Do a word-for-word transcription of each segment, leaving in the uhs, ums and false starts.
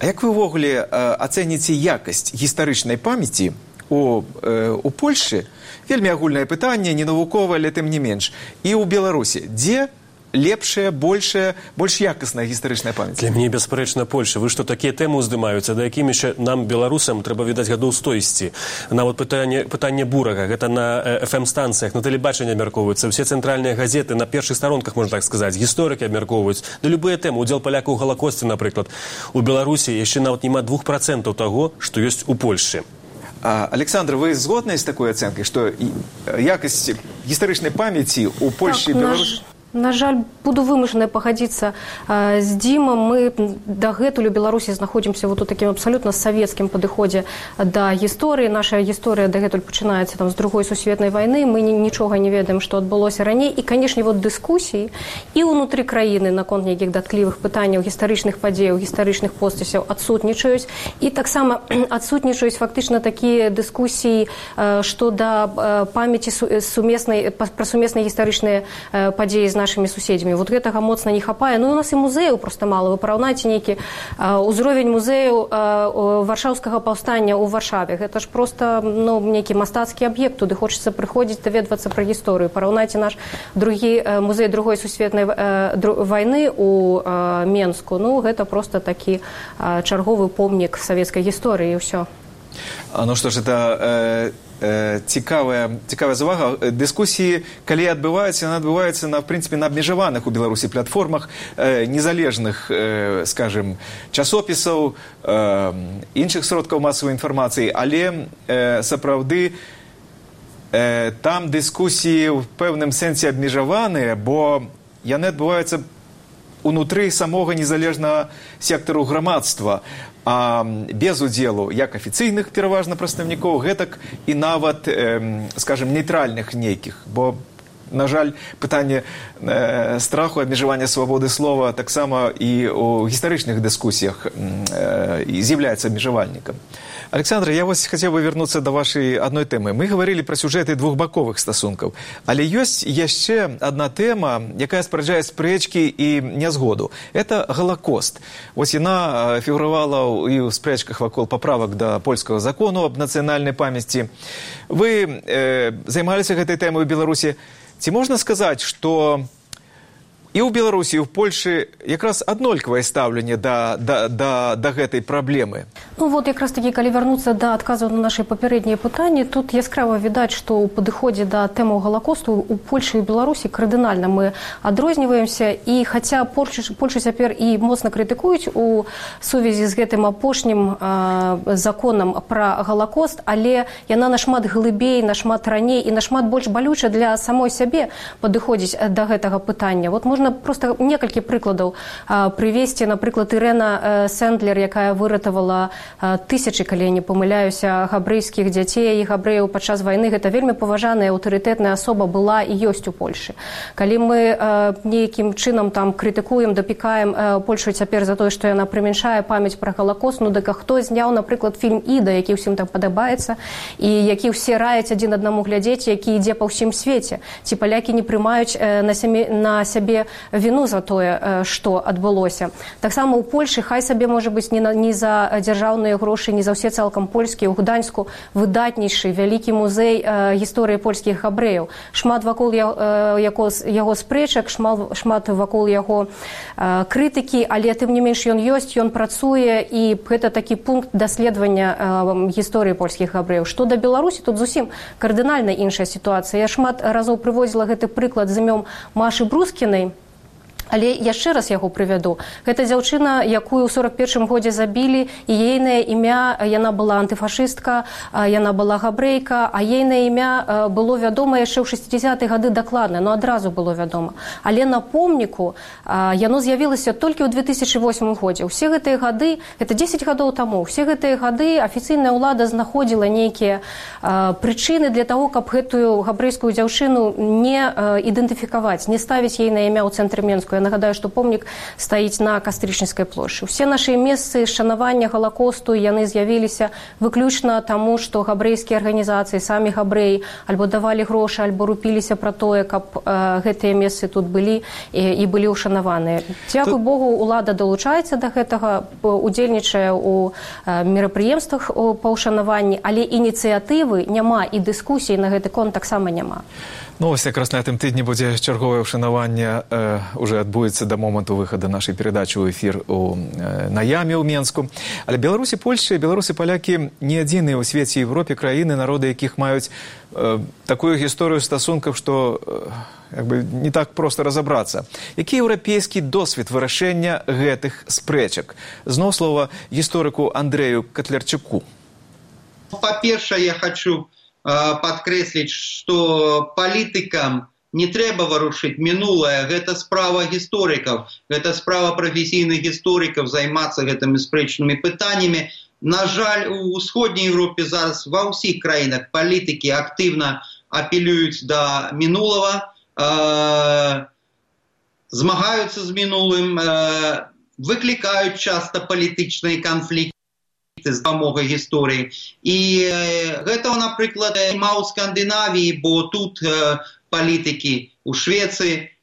А як вы ўвогуле ацэніце якасць гістарычнай памяці у, у Польшы? Вельмі агульнае пытанне, не навуковае, але тым не менш. І ў Беларусі. Дзе лепшая, большая, больш якасная гістарычная памяць? Для мяне бясспрэчна Польша. Вы што, такія тэмы ўздымаюцца, да якім яшчэ нам, беларусам, трэба, відаць, гадоў сто ісці. Нават пытанне, пытанне бурага, гэта на эф эм-станцыях, на тэлебачанні абмяркоўваюцца, ўсе цэнтральныя газеты, на першых старонках, можна так сказаць, гісторыкі абмяркоўваюць. Да любыя тэмы, удзел палякаў у Галакосце, напрыклад. У Беларусі яшчэ нават няма двух працэнтаў таго, што ёсць у Польшы. А, Александр, вы згодны з такой ацэнкай, што якасць гістарычнай памяці у Польшы і Беларусі? На жаль, буду вымушаная пагадзіцца э, з Дімам. Мы дагэтуль у Беларусі знаходзімся вот у такім абсалютна савецкім падыходзе да гісторыі. Наша гісторыя дагэтуль пачынаецца там з другой сусветнай вайны. Мы нічога не ведаем, што адбылося раней. І, канешне, вот дыскусіі і ўнутры краіны наконт нейкіх датклівых пытанняў, гістарычных падзеяў, гістарычных постасяў адсутнічаюць. І таксама адсутнічаюць фактычна такія дыскусіі, э, што да э, памяці сумеснай, пра сумесныя гістарычныя э, падзеі з нашими суседзямі. Вот гэтага моцна не хапае. Ну, у нас і музеяў проста мала. Вы параўнаеце нейкі ўзровень музею варшаўскага паўстання ў Варшаве. Гэта ж проста, ну, нейкі мастацкі аб'ект. Туды хочацца прыходзіць, даведвацца пра гісторыю. Параўнайце наш другі музей другой сусветнай вайны у Менску. Ну, гэта проста такі чарговы помнік савецкай гісторыі і ўсё. Ну што ж, это э, цікавая, цікавая завага. Дыскусіі, калі адбываюцца, яны адбываюцца, на, в прынцыпе, на абмежаваных у Беларусі платформах э, незалежных, э, скажем, часопісаў, э, іншых сродкаў масавай інфармацыі, але э, сапраўды э, там дыскусіі ў пэўным сэнсе абмежаваныя, бо яны адбываюцца унутры самога незалежнага сектару грамадства, а без удзелу як афіцыйных пераважна прадстаўнікоў, гэтак і нават, э, скажем, нейтральных нейкіх. Бо, на жаль, пытанне э, страху, абмежавання свабоды слова таксама і ў гістарычных дыскусіях э, з'яўляецца абмежавальнікам. Александр, я вось хацеў бы вярнуцца да вашай адной тэмы. Мы гаварылі пра сюжэты двухбаковых стасункаў, але ёсць яшчэ адна тэма, якая спараджае спрэчкі і нязгоду. Это Галакост. Вось яна фігуравала і ў спрэчках вакол паправак да польскага закону аб нацыянальнай памяці. Вы э, займаліся гэтай тэмай у Беларусі. Ці можна сказаць, што і ў Беларусі, і ў Польшы якраз аднолькавае стаўленне да, да, да, да гэтай праблемы? Ну вот якраз такі, калі вярнуцца да адказаў на нашы папярэднія пытанні, тут яскрава відаць, што ў падыходзе да тэмаў Галакосту у Польшы і Беларусі кардынальна мы адрозніваемся, і хаця Польшу, Польшу цяпер і моцна крытыкуюць у сувязі з гэтым апошнім э, законам пра Галакост, але яна нашмат глыбей, нашмат раней і нашмат больш балюча для самой сябе падыходзіць да гэтага пытання. Вот можна просто некалькі прыкладаў прывесці. Напрыклад, Ірэна Сэндлер, якая выратавала тысячы, калі я не памыляюся, габрэйскіх дзяцей і габрэяў падчас вайны. Гэта вельмі паважаная, аўтарытэтная асоба была і ёсць у Польшы. Калі мы нейкім чынам там крытыкуем, дапікаем Польшу цяпер за тое, што яна прымяншае памяць пра Галакост, ну дык хто зняў, напрыклад, фільм «Іда», які ўсім там падабаецца, і які ўсе раяць адзін аднаму глядзець, які ідзе па ўсім свеце. Ці палякі не прымаюць на, сямі, на сябе віну за тое, што адбылося. Таксама ў Польшы, хай сабе, можа быць, не, на, не за дзяржаўныя грошы, не за ўсе цалкам польскія, у Гданьску выдатнейшы вялікі музей э, гісторыі польскіх габрэяў. Шмат вакол я, э, яго, яго спрэчак, шмат, шмат вакол яго э, крытыкі, але тым не менш ён ёсць, ён працуе, і гэта такі пункт даследавання э, гісторыі польскіх габрэяў. Што да Беларусі, тут зусім кардынальна іншая сітуацыя. Я шмат разоў прыводзіла гэты прыклад з імём Машы Брускінай, але яшчэ раз яго прывяду. Гэта дзяўчына, якую ў сорак першым годзе забілі, і ейнае імя, яна была антыфашыстка, яна была габрэйка, а ейнае імя было вядома яшчэ ў шэсцідзесятыя гады дакладна, но адразу было вядома. Але на помніку яно з'явілася толькі ў две тысячы восьмым годзе. Усе гэтыя гады, гэта дзесяць гадоў таму, усе гэтыя гады афіцыйная ўлада знаходзіла нейкія прычыны для таго, каб гэтую габрэйскую дзяўчыну не ідэнтыфікаваць, не ставіць ейнае імя ў цэнтры Менску. Я нагадаю, што помнік стаіць на Кастрычніцкай плошчы. Усе нашы месцы шанавання Галакосту яны з'явіліся выключна таму, што габрэйскія арганізацыі, самі габрэі альбо давалі грошы, альбо рупіліся пра тое, каб э, гэтыя месцы тут былі і, і былі ўшанаваныя. Дзякуй тут... Богу, улада далучаецца да гэтага, удзельнічае ў э, мерапрыемствах па ўшанаванні, але ініцыятывы няма і дыскусій на гэты конт таксама няма. Ну, ось якраз на гэтым тыдні будзе чарговае ўшанаванне, э, уже адбудзецца да моманту выхаду нашай перадачы ў эфір у э, Наяме ў Менску. Але Беларусі, Польшча, беларусы, палякі не адзіныя ў свеце і Европе краіны, народы якіх маюць э, такую гісторыю стасункаў, што э, як бы не так проста разабрацца. Які еўрапейскі досвед вырашэння гэтых спрэчак? Зноў слова гісторыку Андрэю Котлярчуку. Па-першае, я хочу подкрэсліць, што палітыкам не трэба варушыць мінулае, гэта справа гісторыкаў, гэта справа прафесійных гісторыкаў займацца гэтымі спрэчнымі пытаннямі. На жаль, у ўсходняй Европе зараз ва ўсіх краінах палітыкі актыўна апелююць да мінулага, э, змагаюцца з мінулым, э, выклікаюць часта палітычныя канфлікты з дапамогай гісторыі. І гэта, напрыклад, няма ў Скандынавіі, бо тут э, палітыкі ў Швецыі э,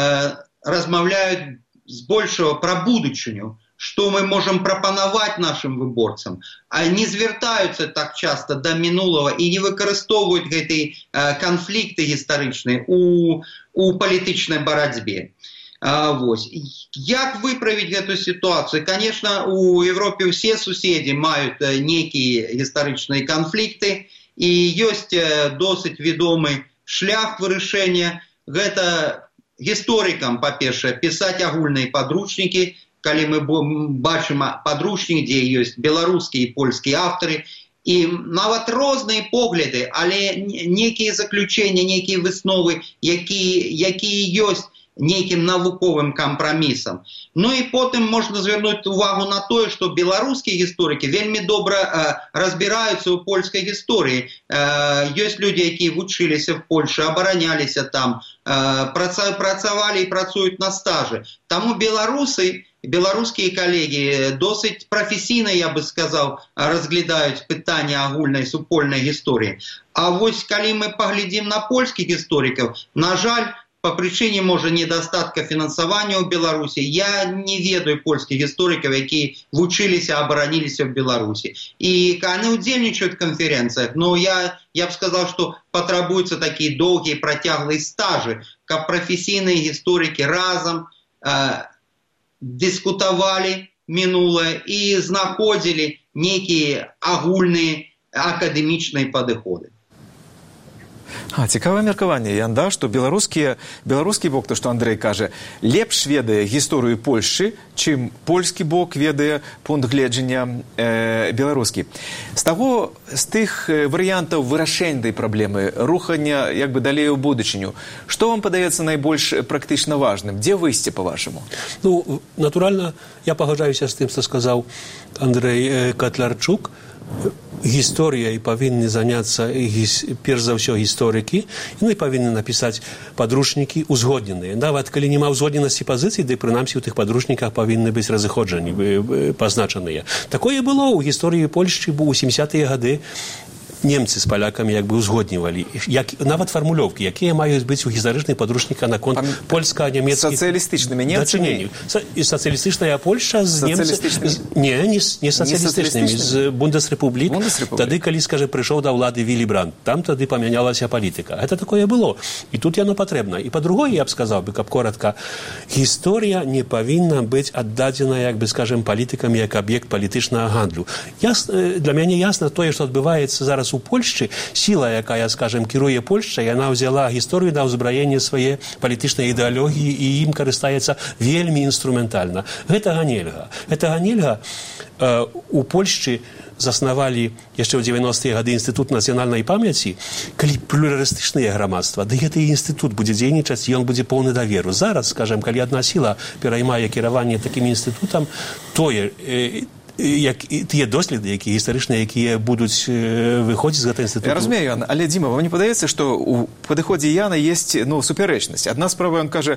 размаўляюць збольшага пра будучыню, што мы можам прапанаваць нашым выборцам, а не звяртаюцца так часта да мінулага і не выкарыстоўваюць гэтыя э, канфлікты гістарычныя у, у палітычнай барацьбе. А, вось. Як выправіць гэту сітуацыю? Конечно, у Европе ўсе суседзі маюць нейкія гістарычныя канфлікты, і ёсць досыць вядомы шлях вырашэння. Гэта гісторыкам, па-першае, пісаць агульныя падручнікі, калі мы бачым падручнік, дзе ёсць беларускія і польскія аўтары, і нават розныя погляды, але нейкія заключэнні, нейкія высновы, якія, якія ёсць нейкім навуковым кампрамісам. Ну і потым можна звярнуць увагу на тое, што беларускія гісторыкі вельмі добра э, разбіраюцца ў польскай гісторыі. Э, ёсць людзі, якія вучыліся в Польшы, абараняліся там, э, праца, працавалі і працуюць на стажы. Таму беларусы, беларускія калегі досыць прафесійна, я бы сказаў, разглядаюць пытанне агульнай супольнай гісторыі. А вось калі мы паглядзім на польскіх гісторыкаў, на жаль, по причине, может, недостатка финансования в Беларуси, я не ведаю польских историков, которые вучились, оборонились в Беларуси. И они удельничают в конференциях, но я, я бы сказал, что потребуются такие долгие, протяглые стажи, как профессийные историки разом э, дискутовали минулое и находили некие агульные академичные подходы. А, цікавае меркаванне, Янда, што беларускі, беларускі бок, то што Андрэй кажа, лепш ведае гісторыю Польшчы, чым польскі бок ведае пункт гледжання э, беларускі. З таго, з тых варыянтаў вырашэння той праблемы, рухання як бы далей у будучыню, што вам падаецца найбольш практычна важным? Дзе выйсце, па-вашаму? Ну, натуральна, я пагаджаюся з тым, што сказаў Андрэй Котлярчук. Гісторыяй павінны заняцца перш за ўсё гісторыкі, яны павінны напісаць падручнікі узгодненыя. Нават калі няма ўзгодненасці пазіцый, дый прынамсі ў тых падручніках павінны быць разыходжанні пазначаныя. Такое было ў гісторыі Польшчы, бо ў сямдзесятыя гады немцы з палякамі як бы узгоднівалі. Як, нават фармулёўкі, якія маюць быць у гістарычных падручніках наконт польска-нямецкіх... Сацыялістычнымі немцамі? І сацыялістычная Польшча з немцамі... Не, не, не сацыялістычнымі, з Бундесрэпублік. Тады, калі, скажа, прыйшоў да ўлады Вілі Брандт, там тады памянялася палітыка. Гэта такое было. І тут яно патрэбна. І па-другое, я б сказаў бы, каб коротка, гісторыя не павінна быць аддадзена, як бы, скажем, палітыкам як аб'ект палітычнага гандлю. Ясна, для мяне ясна тое, што адбываецца зараз у Польшчы, сіла, якая, скажем, кіруе Польшча, яна ўзяла гісторыю на ўзбраенне свае палітычнай ідэалогіі і ім карыстаецца вельмі інструментальна. Гэтага нельга. Гэтага нельга. Э, у Польшчы заснавалі яшчэ ў дзевяностыя гады інстытут нацыянальнай памяці, калі плюралістычнае грамадства, ды гэты інстытут будзе дзейнічаць, і ён будзе поўны даверу. Зараз, скажем, калі адна сіла пераймае кіраванне такім інстытутам, тое э, як тыя доследы, якія гістарычныя, якія будуць э, выходзіць з гэтага інстытуту. Я разумею, Яна, але, Дзіма, вам не падаецца, што ў падыходзе Яна ёсць, ну, супярэчнасць. Адна справа, ён кажа,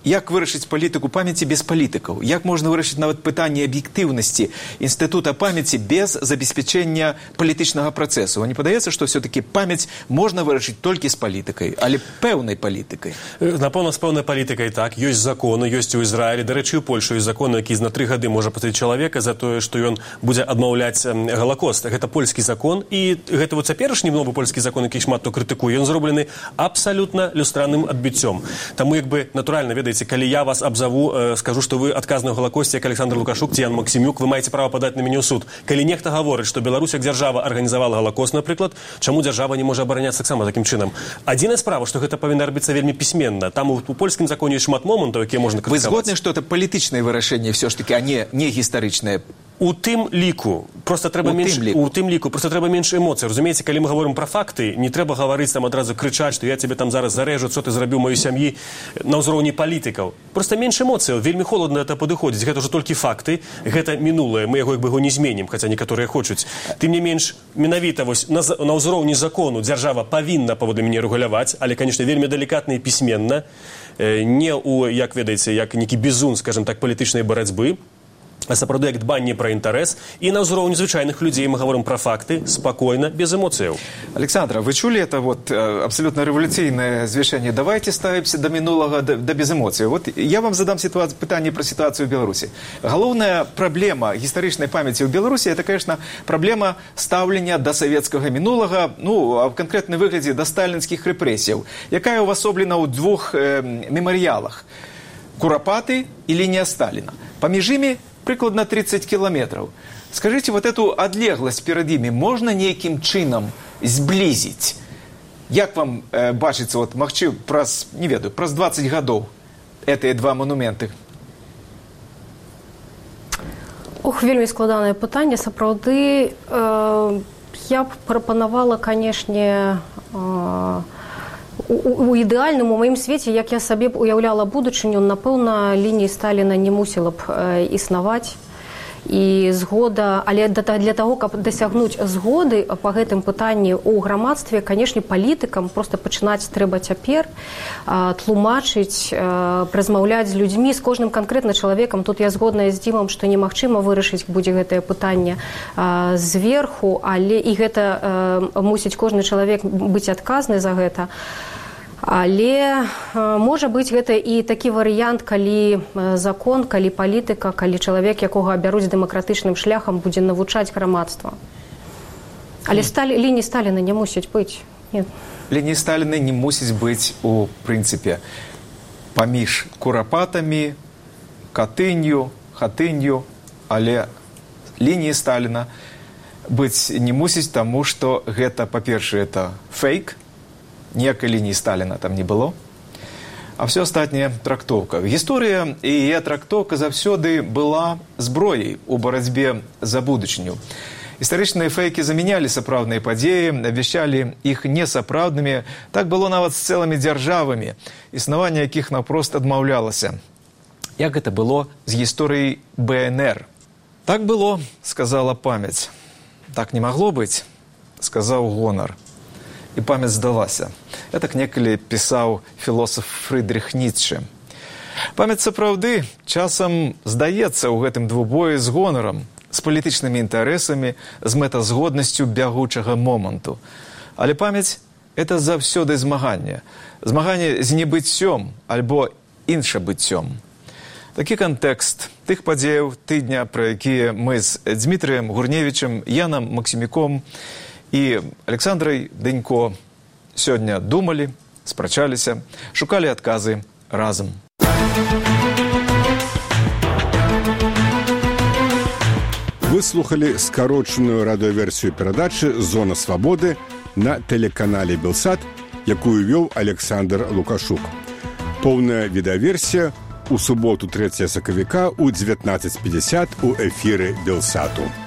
як вырашыць палітыку памяці без палітыкаў? Як можна вырашыць нават пытанне аб'ектыўнасці інстытута памяці без забеспячэння палітычнага працэсу? Вам не падаецца, што все-таки памяць можна вырашыць толькі з палітыкай, але пэўнай палітыкай? Напэўна, з пэўнай палітыкай так. Ёсць законы, ёсць у Ізраілі. Дарэчы, у Польшы ёсць законы, які на тры гады можа пасадзіць чалавека за тое, што ён будзе адмаўляць галакост. Гэта польскі закон, і гэта вот цяперашні новы польскі закон, які шмат хто крытыкуе, ён зроблены абсалютна люстранным адбіццём. Таму, як бы, натуральна, ведаеце, калі я вас абзаву, э, скажу, што вы адказны ў галакосце, як Александр Лукашук ці Ян Максімюк, вы маеце права падаць на мяне ў суд. Калі нехта гаворыць, што Беларусь як дзяржава арганізавала галакост, напрыклад, чаму дзяржава не можа абараняцца таксама такім чынам? Адзіная справа, што гэта павінна рабіцца вельмі пісьменна. Там у, у польскім законе ёсць шмат момантаў, якія можна крытыкаваць. Вы згодны, што это палітычнае вырашэнне все ж таки, а не, не гістарычнае? У тым ліку, просто трэба у менш, тым ліку. у тым ліку, просто трэба менш эмоцый. Разумееце, калі мы говорим про факты, не трэба гаварыць там адразу крычаць, што я тебе там зараз зарэжу, што ты зрабіў маёй сям'і на ўзроўні палітыкаў. Просто менш эмоцыяў, вельмі холодна это падыходзіць. Гэта ўжо толькі факты, гэта мінулае, мы яго як бы яго не зменім, хаця некаторыя хочуць. Тым не менш, менавіта вось на, на ўзроўні закону дзяржава павінна паводы мяне рэгуляваць, але, канешне, вельмі далікатна і пісьменна, не у, як ведаеце, як некі бізун, скажем так, палітычнай барацьбы, а сапраўды як дбанне пра інтарэс, і на ўзроўні звычайных людзей мы говорим пра факты спакойна, без эмоцыяў. Александра, вы чулі это вот абсолютно революційнае звешэнне? Давайте ставімся да мінулага, да, да без эмоцый. Вот я вам задам ситуацию, пытанне пра сітуацыю ў Беларусі. Галоўная праблема гістарычнай памяці ў Беларусі — это, конечно, праблема стаўлення да савецкага мінулага, ну, а в канкрэтным выглядзе да сталінскіх рэпрэсіяў, якая ўвасоблена ў двух э, мемарыялах: Курапаты і лінія Сталіна. Паміж імі прыкладна тридцать километров. Скажите, вот эту адлегласць перад імі можна нейкім чынам зблізіць? Як вам э, бачыцца, вот, магчым, праз, не ведаю, праз двадцать гадоў гэтыя два манументы? Ох, вельмі складанае пытанне. Сапраўды, э, я б прапанавала, канешне, э, У, у ідэальным, у маім свеце, як я сабе б уяўляла будучыню, напэўна, лініі Сталіна не мусіла б э, існаваць. І згода, але для таго, каб дасягнуць згоды па гэтым пытанні ў грамадстве, канешне, палітыкам проста пачынаць трэба цяпер, э, тлумачыць, э, размаўляць з людзьмі, з кожным канкрэтна чалавекам. Тут я згодная з Дзімам, што немагчыма вырашыць будзе гэтае пытанне э, зверху, але і гэта э, мусіць кожны чалавек быць адказны за гэта. Але э, можа быць гэта і такі варыянт, калі э, закон, калі палітыка, калі чалавек, якога абяруць дэмакратычным шляхам, будзе навучаць грамадства. Але сталі, лініі Сталіна не мусіць быць. Нет. Лініі Сталіна не мусіць быць, у прынцыпе, паміж Курапатамі, Катынью, Хатынью, але лініі Сталіна быць не мусіць, таму што гэта, па-першае, это фейк, ніякай лініі Сталіна там не было, а все астатняе трактоўка. Гісторыя і яе трактоўка заўсёды была зброяй у барацьбе за будучыню. Гістарычныя фейкі замянялі сапраўдныя падзеі, абвяшчалі іх несапраўднымі. Так было нават з цэлымі дзяржавамі, існаванне якіх наўпрост адмаўлялася. Як гэта было з гісторыяй Бэ Эн Эр? Так было, сказала памяць. Так не магло быць, сказаў гонар. І памяць здалася. Так некалі пісаў філосаф Фрыдрых Ніцшэ. Памяць сапраўды часам здаецца ў гэтым двубоі з гонарам, з палітычнымі інтарэсамі, з мэтазгоднасцю бягучага моманту. Але памяць — это заўсёды змаганне. Змаганне з небыццём альбо іншабыццём. Такі кантэкст тых падзеяў тыдня, пра якія мы з Дзмітрыем Гурневічам, Янам Максімюком і Александрай Дэнько сёння думалі, спрачаліся, шукалі адказы разам. Вы слухали скарочаную радыёверсію перадачы «Зона свабоды» на тэлеканале «Белсат», якую вёў Александр Лукашук. Поўная відэаверсія у суботу трэцяга сакавіка ў дзевятнаццаць пятьдесят у эфіры «Белсату».